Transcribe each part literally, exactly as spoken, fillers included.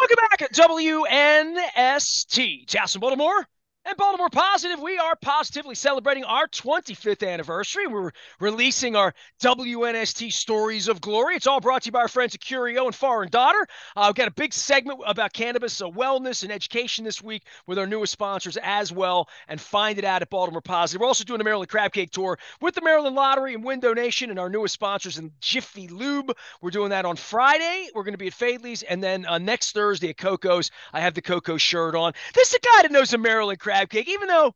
Welcome back at W N S T, Jasmine Baltimore and Baltimore Positive. We are positively celebrating our twenty-fifth anniversary. We're releasing our W N S T Stories of Glory. It's all brought to you by our friends at Curio and Foreign Daughter. Uh, we've got a big segment about cannabis, so wellness and education this week with our newest sponsors as well, and find it out at Baltimore Positive. We're also doing a Maryland Crab Cake Tour with the Maryland Lottery and Window Nation and our newest sponsors in Jiffy Lube. We're doing that on Friday. We're going to be at Fadley's, and then uh, next Thursday at Coco's. I have the Coco shirt on. This is a guy that knows the Maryland Crab Cake, even though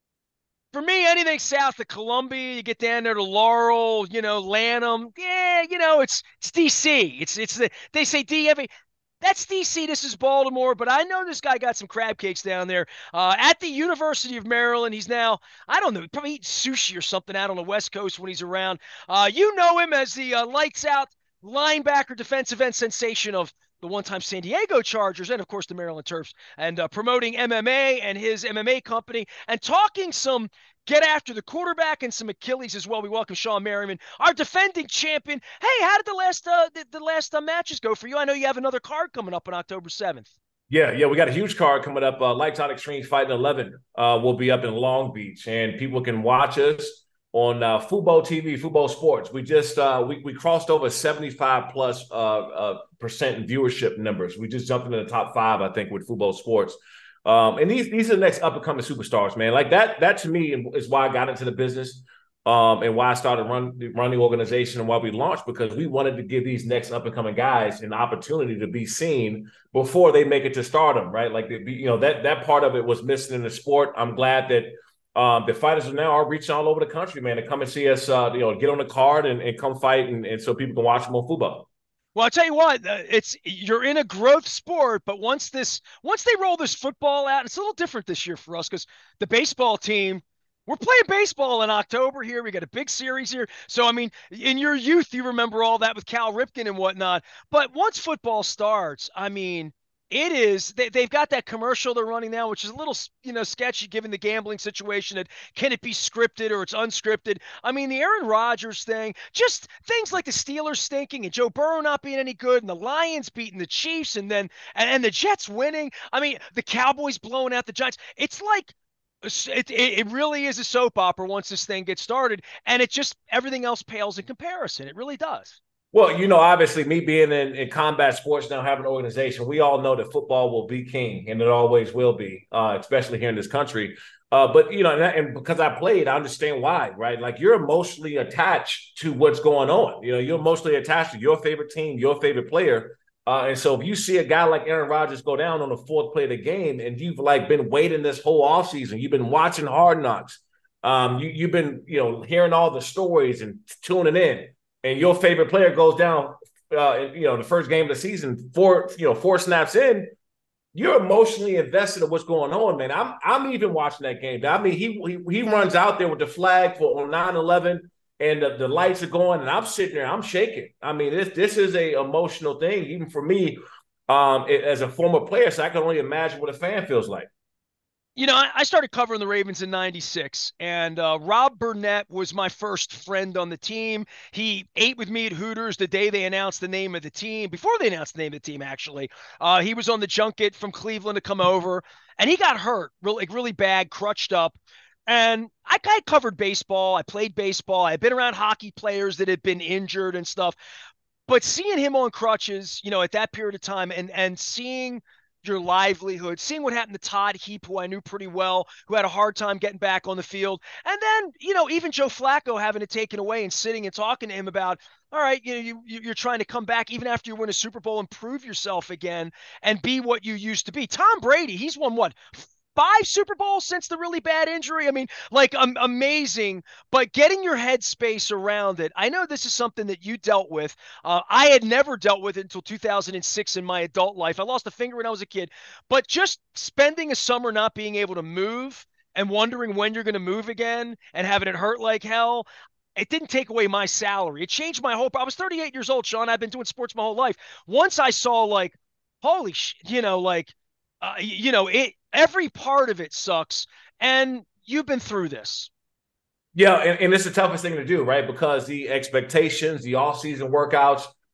for me, anything south of Columbia, you get down there to Laurel, you know, Lanham, yeah, you know, it's it's D C. It's it's the they say D F A. That's D C. This is Baltimore, but I know this guy got some crab cakes down there uh, at the University of Maryland. He's now, I don't know, probably eating sushi or something out on the West Coast when he's around. Uh, you know him as the uh, lights out linebacker defensive end sensation of the one-time San Diego Chargers, and of course the Maryland Terps, and uh, promoting M M A and his M M A company, and talking some get after the quarterback and some Achilles as well. We welcome Sean Merriman, our defending champion. Hey, how did the last uh, the, the last uh, matches go for you? I know you have another card coming up on October seventh. Yeah, yeah, we got a huge card coming up. Uh, Lights Out Extreme Fighting eleven uh, will be up in Long Beach, and people can watch us on uh, Fubo T V, Fubo Sports. We just uh, we we crossed over seventy-five plus uh, uh, percent in viewership numbers. We just jumped into the top five, I think, with Fubo Sports. Um, and these these are the next up and coming superstars, man. Like that that to me is why I got into the business, um, and why I started run run the organization and why we launched, because we wanted to give these next up and coming guys an opportunity to be seen before they make it to stardom, right? Like you know that that part of it was missing in the sport. I'm glad that. Um, the fighters are now are reaching all over the country, man, to come and see us, uh, you know, get on the card and, and come fight, and, and so people can watch them on football. Well, I'll tell you what, uh, it's you're in a growth sport, but once this once they roll this football out, it's a little different this year for us because the baseball team, we're playing baseball in October here. We got a big series here. So, I mean, in your youth, you remember all that with Cal Ripken and whatnot. But once football starts, I mean, it is they, they've got that commercial they're running now, which is a little, you know, sketchy given the gambling situation. That can it be scripted or it's unscripted? I mean, the Aaron Rodgers thing, just things like the Steelers stinking and Joe Burrow not being any good, and the Lions beating the Chiefs, and then and, and the Jets winning. I mean, the Cowboys blowing out the Giants. It's like it, it, it really is a soap opera once this thing gets started, and it just everything else pales in comparison. It really does. Well, you know, obviously, me being in, in combat sports now, having an organization, we all know that football will be king, and it always will be, uh, especially here in this country. Uh, but, you know, and, and because I played, I understand why, right? Like, you're emotionally attached to what's going on. You know, you're emotionally attached to your favorite team, your favorite player. Uh, and so if you see a guy like Aaron Rodgers go down on the fourth play of the game, and you've, like, been waiting this whole offseason, you've been watching Hard Knocks, um, you, you've been, you know, hearing all the stories and tuning in, and your favorite player goes down, uh, in, you know, the first game of the season, four, you know, four snaps in, you're emotionally invested in what's going on, man. I'm, I'm even watching that game. I mean, he, he, he runs out there with the flag for on nine eleven, and the, the lights are going, and I'm sitting there, I'm shaking. I mean, this, this is a emotional thing, even for me, um, as a former player. So I can only imagine what a fan feels like. You know, I started covering the Ravens in ninety-six, and uh, Rob Burnett was my first friend on the team. He ate with me at Hooters the day they announced the name of the team, before they announced the name of the team, actually. Uh, he was on the junket from Cleveland to come over, and he got hurt, really, like really bad, crutched up. And I, I covered baseball. I played baseball. I had been around hockey players that had been injured and stuff. But seeing him on crutches, you know, at that period of time, and and seeing your livelihood, seeing what happened to Todd Heap, who I knew pretty well, who had a hard time getting back on the field. And then, you know, even Joe Flacco having it taken away and sitting and talking to him about, all right, you know, you, you're trying to come back even after you win a Super Bowl and prove yourself again and be what you used to be. Tom Brady, he's won what? Five Super Bowls since the really bad injury. I mean, like um, amazing, but getting your headspace around it. I know this is something that you dealt with. Uh, I had never dealt with it until two thousand six in my adult life. I lost a finger when I was a kid, but just spending a summer not being able to move and wondering when you're going to move again and having it hurt like hell. It didn't take away my salary. It changed my whole. I was thirty-eight years old, Sean. I've been doing sports my whole life. Once I saw like, holy shit, you know, like, uh, you know, it every part of it sucks. And you've been through this. Yeah, and, and it's the toughest thing to do, right? Because the expectations, the off-season workouts,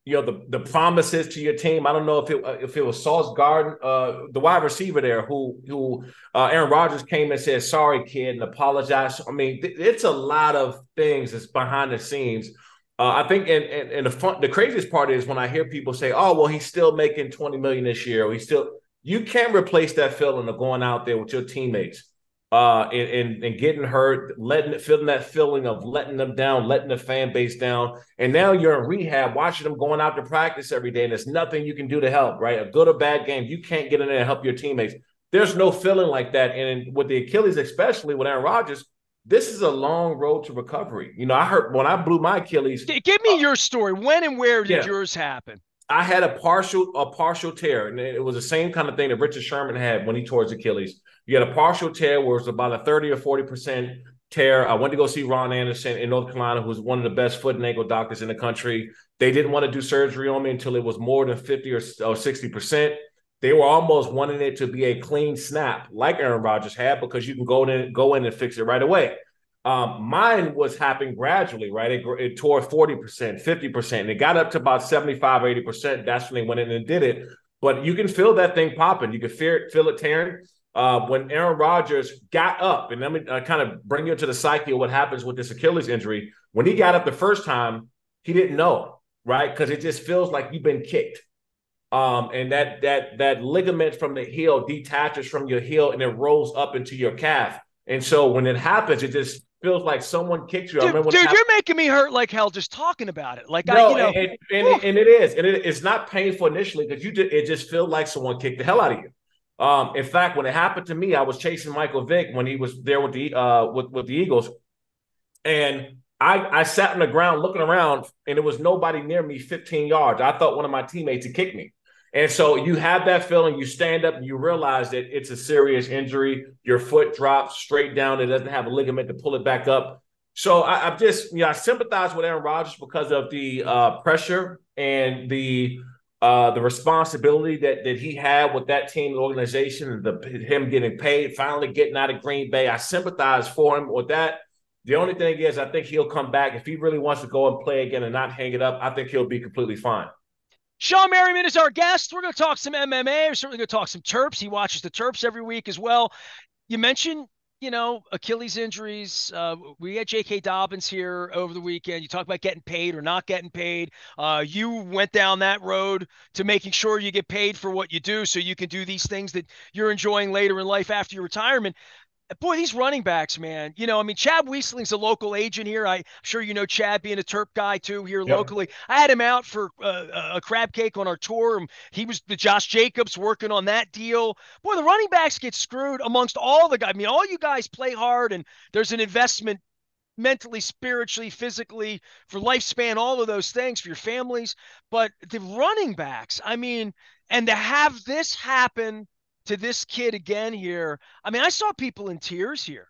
you know, the the promises to your team. I don't know if it if it was Sauce Garden, uh, the wide receiver there, who who uh, Aaron Rodgers came and said, "Sorry, kid," and apologized. I mean, th- it's a lot of things that's behind the scenes. Uh, I think, and, and and the fun, the craziest part is when I hear people say, "Oh, well, he's still making twenty million this year." Or he's still. You can't replace that feeling of going out there with your teammates uh, and, and, and getting hurt, letting feeling that feeling of letting them down, letting the fan base down. And now you're in rehab, watching them going out to practice every day, and there's nothing you can do to help, right? A good or bad game, you can't get in there and help your teammates. There's no feeling like that. And with the Achilles, especially with Aaron Rodgers, this is a long road to recovery. You know, I heard when I blew my Achilles. Give me uh, your story. When and where did yeah. yours happen? I had a partial a partial tear, and it was the same kind of thing that Richard Sherman had when he tore his Achilles. You had a partial tear where it was about a thirty or forty percent tear. I went to go see Ron Anderson in North Carolina, who's one of the best foot and ankle doctors in the country. They didn't want to do surgery on me until it was more than fifty or, or sixty percent. They were almost wanting it to be a clean snap, like Aaron Rodgers had, because you can go in, go in and fix it right away. Um, mine was happening gradually, right? It, it tore forty percent, fifty percent, and it got up to about seventy-five, eighty percent. That's when they went in and did it. But you can feel that thing popping. You can feel it, feel it tearing. Uh, when Aaron Rodgers got up, and let me uh, kind of bring you into the psyche of what happens with this Achilles injury. When he got up the first time, he didn't know, right? Because it just feels like you've been kicked. Um, and that that that ligament from the heel detaches from your heel and it rolls up into your calf. And so when it happens, it just feels like someone kicked you. Dude, I remember dude you're making me hurt like hell just talking about it. Like no, I, you know, and, and, and, and it is, and it, it's not painful initially because you did, it just feels like someone kicked the hell out of you. Um, in fact, when it happened to me, I was chasing Michael Vick when he was there with the uh with, with the Eagles, and I I sat on the ground looking around, and there was nobody near me fifteen yards. I thought one of my teammates had kicked me. And so you have that feeling, you stand up and you realize that it's a serious injury. Your foot drops straight down. It doesn't have a ligament to pull it back up. So I, I've just, you know, I sympathize with Aaron Rodgers because of the uh, pressure and the uh, the responsibility that that he had with that team, the organization, the him getting paid, finally getting out of Green Bay. I sympathize for him with that. The only thing is, I think he'll come back. If he really wants to go and play again and not hang it up, I think he'll be completely fine. Sean Merriman is our guest. We're going to talk some M M A. We're certainly going to talk some Terps. He watches the Terps every week as well. You mentioned, you know, Achilles injuries. Uh, we had J K. Dobbins here over the weekend. You talk about getting paid or not getting paid. Uh, you went down that road to making sure you get paid for what you do so you can do these things that you're enjoying later in life after your retirement. Boy, these running backs, man. You know, I mean, Chad Wiesling's a local agent here. I'm sure you know Chad being a Terp guy, too, here yep. locally. I had him out for uh, a crab cake on our tour. He was the Josh Jacobs working on that deal. Boy, the running backs get screwed amongst all the guys. I mean, all you guys play hard, and there's an investment mentally, spiritually, physically, for lifespan, all of those things for your families. But the running backs, I mean, and to have this happen to this kid again here. I mean, I saw people in tears here.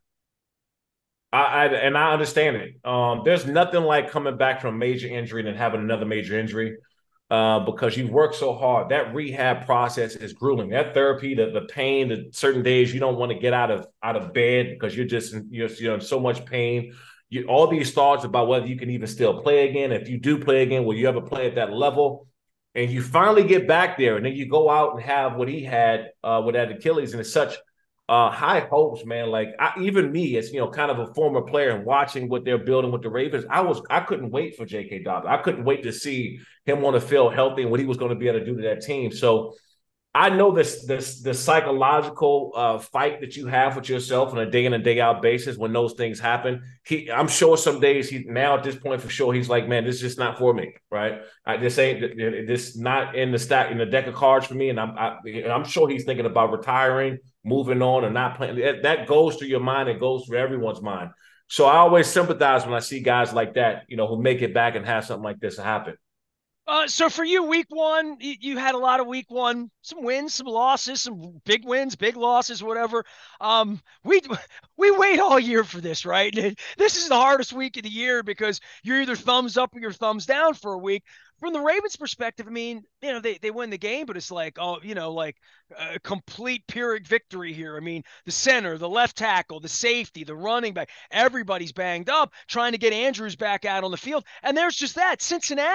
I, I and I understand it. Um, there's nothing like coming back from a major injury and having another major injury uh, because you've worked so hard. That rehab process is grueling. That therapy, the, the pain, the certain days you don't want to get out of out of bed because you're just you're, you're in so much pain. You, all these thoughts about whether you can even still play again. If you do play again, will you ever play at that level? And you finally get back there, and then you go out and have what he had uh, with that Achilles, and it's such uh, high hopes, man. Like I, even me, as you know, kind of a former player and watching what they're building with the Ravens, I was I couldn't wait for J K. Dobbins. I couldn't wait to see him want to feel healthy and what he was going to be able to do to that team. So I know this this the psychological uh, fight that you have with yourself on a day in and day out basis when those things happen. He, I'm sure some days he now at this point for sure he's like, man, this is just not for me, right? I just ain't this not in the stack in the deck of cards for me, and I'm I, I'm sure he's thinking about retiring, moving on, and not playing. That, that goes through your mind. It goes through everyone's mind. So I always sympathize when I see guys like that, you know, who make it back and have something like this happen. Uh, so for you, week one, you, you had a lot of week one, some wins, some losses, some big wins, big losses, whatever. Um, we we wait all year for this, right? And this is the hardest week of the year because you're either thumbs up or you're thumbs down for a week. From the Ravens' perspective, I mean, you know, they, they win the game, but it's like, oh, you know, like a complete Pyrrhic victory here. I mean, the center, the left tackle, the safety, the running back, everybody's banged up trying to get Andrews back out on the field. And there's just that. Cincinnati,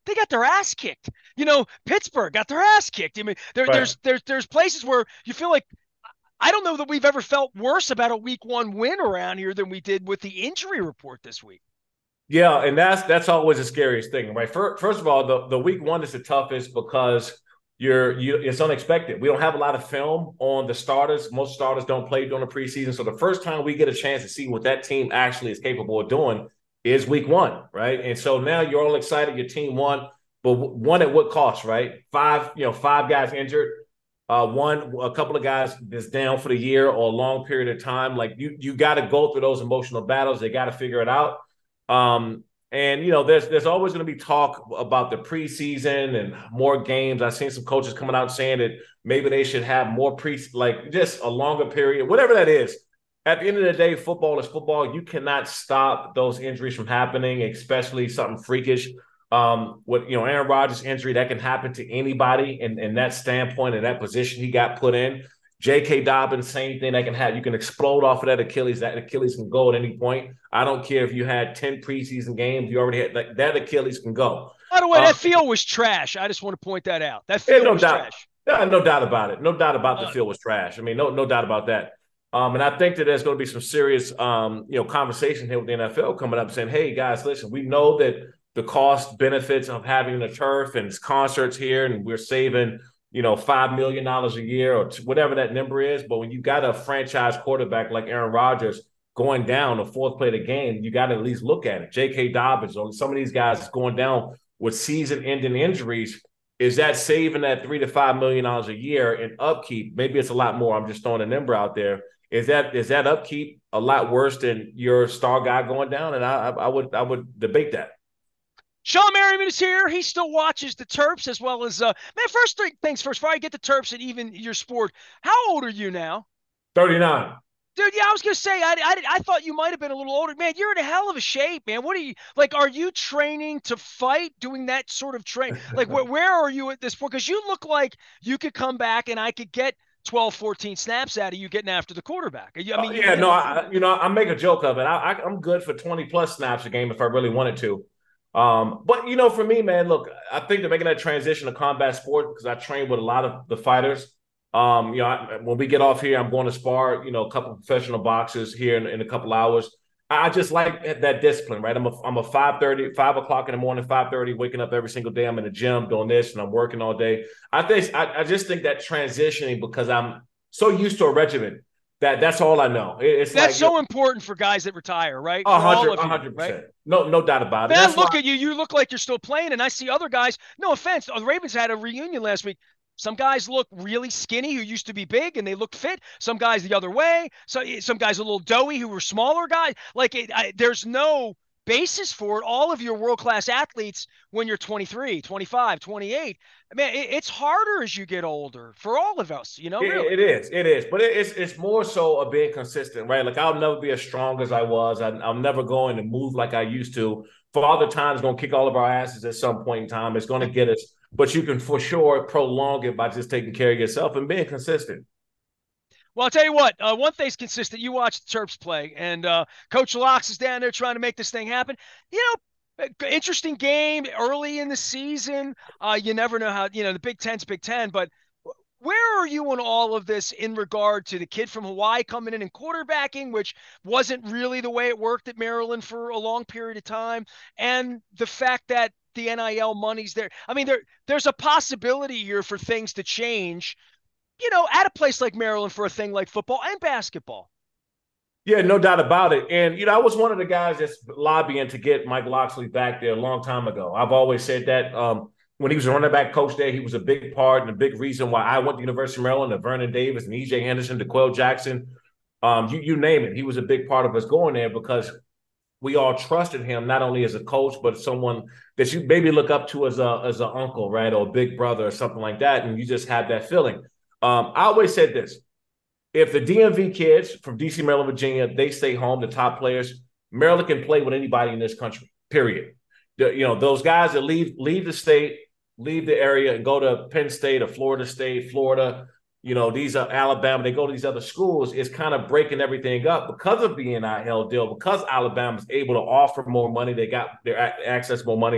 they got their ass kicked. You know, Pittsburgh got their ass kicked. I mean, there, Right. there's there's there's places where you feel like I don't know that we've ever felt worse about a week one win around here than we did with the injury report this week. Yeah, and that's that's always the scariest thing, right? First, first of all, the, the week one is the toughest because you're you it's unexpected. We don't have a lot of film on the starters. Most starters don't play during the preseason. So the first time we get a chance to see what that team actually is capable of doing is week one, right? And so now you're all excited, your team won, but one at what cost, right? Five, you know, five guys injured. Uh, one, a couple of guys that's down for the year or a long period of time. Like you, you got to go through those emotional battles. They got to figure it out. Um, and you know, there's there's always going to be talk about the preseason and more games. I've seen some coaches coming out saying that maybe they should have more pre, like just a longer period, whatever that is. At the end of the day, football is football. You cannot stop those injuries from happening, especially something freakish. Um, with you know Aaron Rodgers' injury, that can happen to anybody in, in that standpoint, in that position he got put in. J K. Dobbins, same thing that can happen. You can explode off of that Achilles. That Achilles can go at any point. I don't care if you had ten preseason games. You already had like, that Achilles can go. By the way, Um, that field was trash. I just want to point that out. That yeah, field no was doubt. trash. Yeah, no doubt about it. No doubt about the Uh, field was trash. I mean, no, no doubt about that. Um, and I think that there's going to be some serious, um, you know, conversation here with the N F L coming up, saying, "Hey, guys, listen, we know that the cost benefits of having the turf and concerts here, and we're saving, you know, five million dollars a year or whatever that number is. But when you got a franchise quarterback like Aaron Rodgers going down the fourth play of the game, you got to at least look at it. J K. Dobbins or some of these guys going down with season-ending injuries. Is that saving that three to five million dollars a year in upkeep? Maybe it's a lot more. I'm just throwing a number out there. Is that is that upkeep a lot worse than your star guy going down? And I, I would I would debate that. Sean Merriman is here. He still watches the Terps as well as uh man. First things first, before I get the Terps and even your sport, how old are you now? thirty-nine. Dude, yeah, I was gonna say I, I, I thought you might have been a little older. Man, you're in a hell of a shape, man. What are you like? Are you training to fight? Doing that sort of train? Like, where, where are you at this point? Because you look like you could come back and I could get twelve, fourteen snaps out of you getting after the quarterback. I Oh, mean, you, yeah, you no, know, I, you know, I make a joke of it. I, I, I'm good for twenty plus snaps a game if I really wanted to. Um, but you know, for me, man, look, I think they're making that transition to combat sport because I train with a lot of the fighters. Um, you know, I, when we get off here, I'm going to spar, you know, a couple of professional boxers here in, in a couple hours. I just like that discipline, right? I'm a I'm a five thirty, five o'clock in the morning, five thirty, waking up every single day. I'm in the gym doing this and I'm working all day. I think I, I just think that transitioning because I'm so used to a regimen that that's all I know. It, it's that's like so important for guys that retire, right? a For all hundred, of a you, hundred right? percent. No, no doubt about it. Man, I That's why. look at you. You look like you're still playing, and I see other guys. No offense, the Ravens had a reunion last week. Some guys look really skinny who used to be big, and they look fit. Some guys the other way. So some guys a little doughy who were smaller guys. Like it, I, there's no basis for it. All of your world-class athletes, when you're twenty-three, twenty-five, twenty-eight, man, it, it's harder as you get older for all of us. You know, really. It, it is, it is, but it, it's it's more so of being consistent, right? Like I'll never be as strong as I was. I, I'm never going to move like I used to. Father Time's going to kick all of our asses at some point in time. It's going to get us, but you can for sure prolong it by just taking care of yourself and being consistent. Well, I'll tell you what, uh, one thing's consistent. You watch the Terps play, and uh, Coach Locks is down there trying to make this thing happen. You know, interesting game early in the season. Uh, you never know how, you know, the Big Ten's Big Ten, but where are you in all of this in regard to the kid from Hawaii coming in and quarterbacking, which wasn't really the way it worked at Maryland for a long period of time, and the fact that the N I L money's there? I mean, there there's a possibility here for things to change, you know, at a place like Maryland for a thing like football and basketball. Yeah, no doubt about it. And, you know, I was one of the guys that's lobbying to get Mike Locksley back there a long time ago. I've always said that um, when he was a running back coach there, he was a big part and a big reason why I went to University of Maryland, to Vernon Davis and E J Henderson, to Quell Jackson. Um, you, you name it. He was a big part of us going there because we all trusted him, not only as a coach, but someone that you maybe look up to as a as an uncle, right, or a big brother or something like that. And you just have that feeling. Um, I always said this. If the D M V kids from D C, Maryland, Virginia, they stay home, the top players, Maryland can play with anybody in this country, period. The, you know, those guys that leave leave the state, leave the area and go to Penn State or Florida State, Florida, you know, these are Alabama, they go to these other schools, it's kind of breaking everything up because of the N I L deal, because Alabama's able to offer more money, they got their access more money.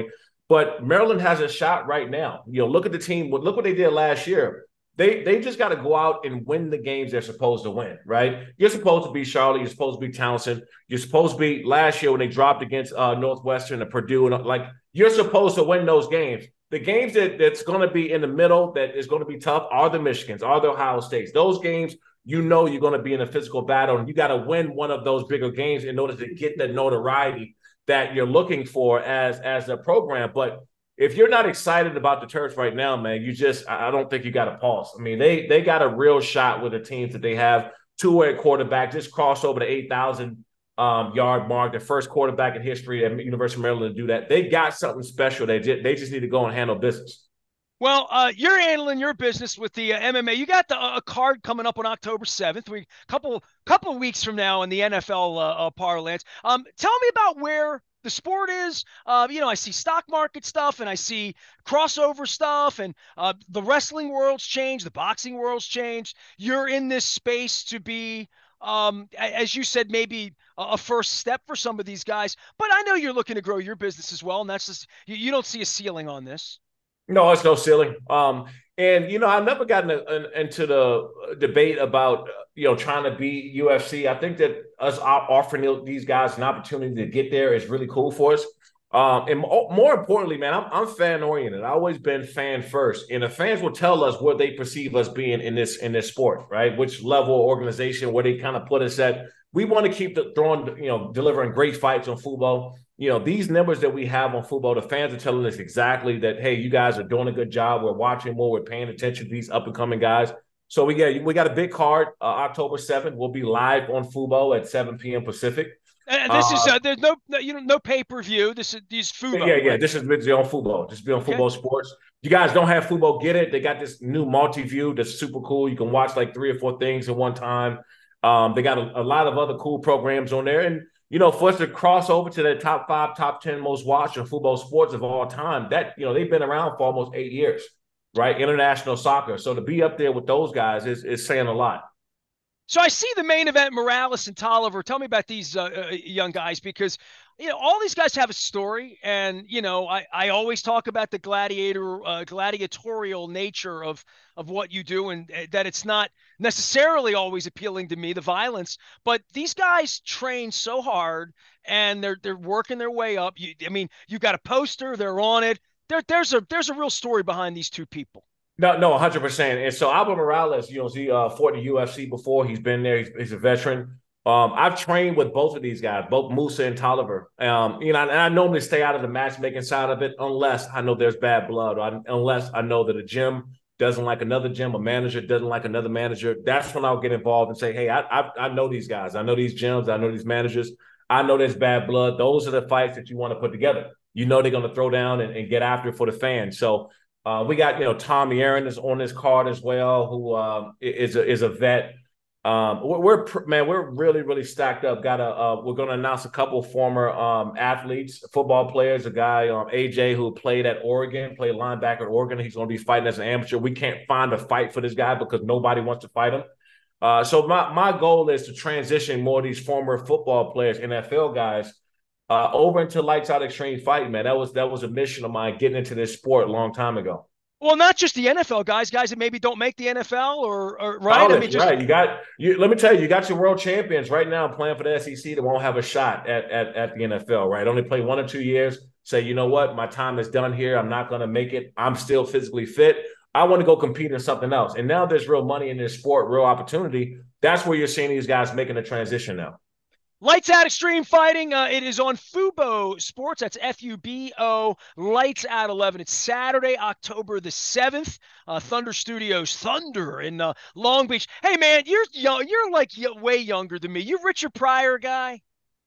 But Maryland has a shot right now. You know, look at the team. Look what they did last year. They they just got to go out and win the games they're supposed to win, right? You're supposed to be Charlotte. You're supposed to be Townsend. You're supposed to be last year when they dropped against uh, Northwestern and Purdue. And like, you're supposed to win those games. The games that, that's going to be in the middle that is going to be tough are the Michigans, are the Ohio States. Those games, you know you're going to be in a physical battle, and you got to win one of those bigger games in order to get the notoriety that you're looking for as as a program. But if you're not excited about the Terps right now, man, you just I don't think you got to pause. I mean, they they got a real shot with the teams that they have. Two-way quarterback just crossed over the eight thousand um, yard mark, the first quarterback in history at University of Maryland to do that. They got something special. They just, they just need to go and handle business. Well, uh, you're handling your business with the uh, M M A. You got the, uh, a card coming up on October seventh. We couple couple of weeks from now in the N F L uh, uh, parlance. Um, tell me about where the sport is. Uh, you know, I see stock market stuff and I see crossover stuff, and uh, the wrestling world's changed, the boxing world's changed. You're in this space to be, um, as you said, maybe a first step for some of these guys. But I know you're looking to grow your business as well, and that's just you, you don't see a ceiling on this. No, it's no ceiling. Um, and you know, I've never gotten a, an, into the debate about you know trying to be U F C. I think that us offering these guys an opportunity to get there is really cool for us. Um, and more importantly, man, I'm, I'm fan oriented. I've always been fan first, and the fans will tell us where they perceive us being in this in this sport, right? Which level of organization, where they kind of put us at. We want to keep the throwing, you know, delivering great fights on football. You know, these numbers that we have on football, the fans are telling us exactly that, hey, you guys are doing a good job. We're watching more. We're paying attention to these up-and-coming guys. So we get we got a big card, uh, October seventh. We'll be live on Fubo at seven p.m. Pacific. And this uh, is uh, there's no you know no pay-per-view. This is these Fubo. Yeah, yeah. Right? This is on Fubo. Just be on Fubo okay. Sports. You guys don't have Fubo, get it. They got this new multi-view that's super cool. You can watch like three or four things at one time. Um, they got a, a lot of other cool programs on there. And you know, for us to cross over to the top five, top ten most watched on Fubo Sports of all time, that, you know, they've been around for almost eight years, right? International soccer. So to be up there with those guys is, is saying a lot. So I see the main event, Morales and Tolliver. Tell me about these uh, uh, young guys, because, you know, all these guys have a story. And, you know, I, I always talk about the gladiator, uh, gladiatorial nature of, of what you do, and uh, that it's not necessarily always appealing to me, the violence. But these guys train so hard, and they're they're working their way up. You, I mean, you got a poster, they're on it. There, there's a there's a real story behind these two people. No, no, one hundred percent. And so Albert Morales, you know, he uh, fought in the U F C before. He's been there. He's, he's a veteran. Um, I've trained with both of these guys, both Musa and Tolliver. Um, you know, and I normally stay out of the matchmaking side of it unless I know there's bad blood, or unless I know that a gym doesn't like another gym, a manager doesn't like another manager. That's when I'll get involved and say, hey, I, I, I know these guys. I know these gyms. I know these managers. I know there's bad blood. Those are the fights that you want to put together. You know they're going to throw down and, and get after it for the fans. So Uh, we got, you know, Tommy Aaron is on this card as well, who uh, is a, is a vet. Um, we're, we're man, we're really really stacked up. Got a uh, we're going to announce a couple of former um, athletes, football players. A guy um, A J who played at Oregon, played linebacker at Oregon. He's going to be fighting as an amateur. We can't find a fight for this guy because nobody wants to fight him. Uh, so my my goal is to transition more of these former football players, N F L guys, Uh, over into lights out extreme fighting, man. That was that was a mission of mine, getting into this sport a long time ago. Well, not just the N F L guys, guys that maybe don't make the N F L, or, or right? I mean, just right. You got you. Let me tell you, you got your world champions right now playing for the S E C that won't have a shot at at, at the N F L, right? Only play one or two years. Say, you know what, my time is done here. I'm not going to make it. I'm still physically fit. I want to go compete in something else. And now there's real money in this sport, real opportunity. That's where you're seeing these guys making a transition now. Lights Out Extreme Fighting. Uh, it is on Fubo Sports. That's F U B O. Lights Out eleven. It's Saturday, October the seventh. Uh, Thunder Studios, Thunder in uh, Long Beach. Hey, man, you're young. You're like way younger than me. You Richard Pryor guy?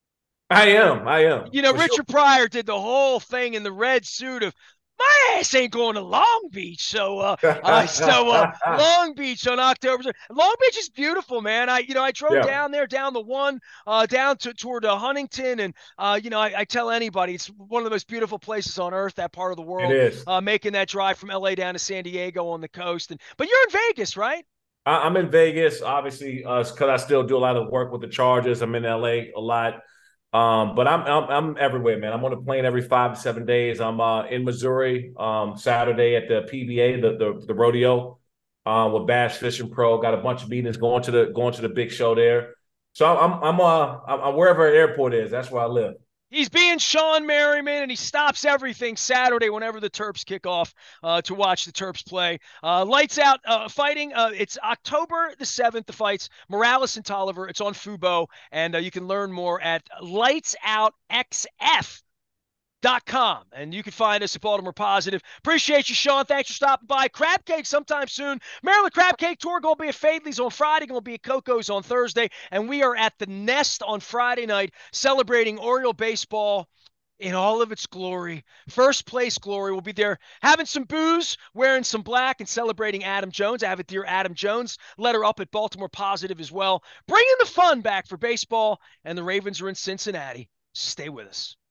I am. I am. You know, For Richard sure. Pryor did the whole thing in the red suit of, my ass ain't going to Long Beach. So, uh, uh so uh, Long Beach on October. Long Beach is beautiful, man. I, you know, I drove yeah. down there, down the one, uh, down to toward uh, Huntington, and uh, you know, I, I tell anybody it's one of the most beautiful places on earth. That part of the world. It is. Uh, making that drive from L A down to San Diego on the coast, and but you're in Vegas, right? I, I'm in Vegas, obviously, because uh, I still do a lot of work with the Chargers. I'm in L A a lot. Um, but I'm, I'm I'm everywhere, man. I'm on a plane every five to seven days. I'm uh, in Missouri um, Saturday at the P B A, the the, the rodeo uh, with Bass Fishing Pro. Got a bunch of meetings going to the going to the big show there. So I'm I'm uh I'm, I'm wherever an airport is. That's where I live. He's being Sean Merriman, and he stops everything Saturday whenever the Terps kick off uh, to watch the Terps play. Uh, lights out uh, fighting. Uh, it's October the seventh, the fights. Morales and Tolliver. It's on Fubo, and uh, you can learn more at lights out x f dot com. And you can find us at Baltimore Positive. Appreciate you, Sean. Thanks for stopping by. Crab Cake sometime soon. Maryland Crab Cake Tour going to be at Fadley's on Friday, going to be at Coco's on Thursday. And we are at the Nest on Friday night celebrating Oriole baseball in all of its glory. First place glory. We'll be there having some booze, wearing some black, and celebrating Adam Jones. I have a dear Adam Jones letter up at Baltimore Positive as well. Bringing the fun back for baseball, and the Ravens are in Cincinnati. Stay with us.